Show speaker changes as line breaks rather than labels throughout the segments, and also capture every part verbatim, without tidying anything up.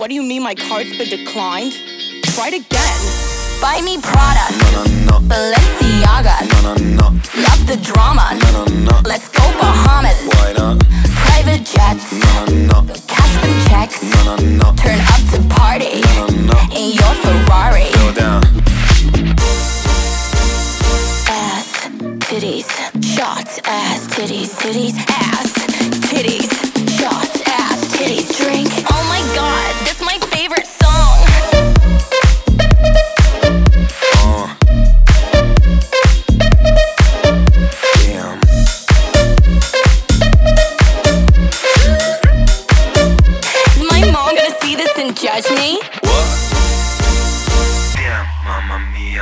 What do you mean my card's been declined? Try it again.
Buy me Prada,
No, no, no,
Balenciaga.
no, no, no,
Love the drama.
no, no, no.
Let's go Bahamas.
Why not?
Private jets.
No, no, no,
Cash them checks.
no, no, no.
Turn up to party
No, no, no.
in your Ferrari.
Go down.
Ass, titties, shots. Ass, titties, titties, ass, titties, shots. Ass, titties, drink. Oh my God, that's my favorite song.
Uh. Damn.
Is my mom gonna see this and judge me?
What? Damn, mamma mia.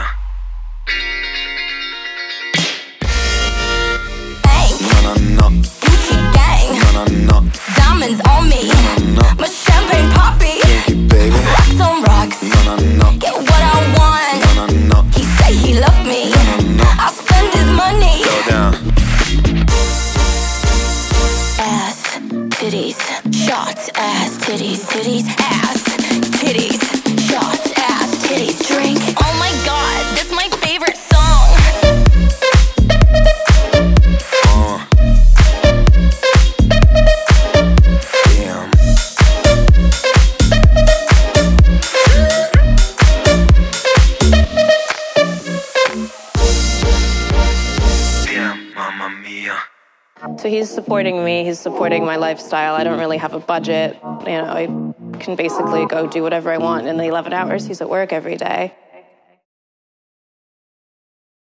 Bang,
No, no, no,
Gucci gang,
no, no, no,
diamonds on me.
no, no.
My champagne poppy,
Thank you, baby.
rocks on rocks.
No, no, no,
Get what I want.
no, no, no.
He say he love me.
No, no, no.
I'll spend his money.
Go down.
Ass, titties, shots. Ass, titties, titties, ass, titties, shots. Ass, titties, drink. Oh my God, that's my favorite song.
Uh. Damn. Damn, mamma mia.
So he's supporting me, he's supporting my lifestyle. I don't really have a budget. You know, I can basically go do whatever I want in the eleven hours he's at work every day.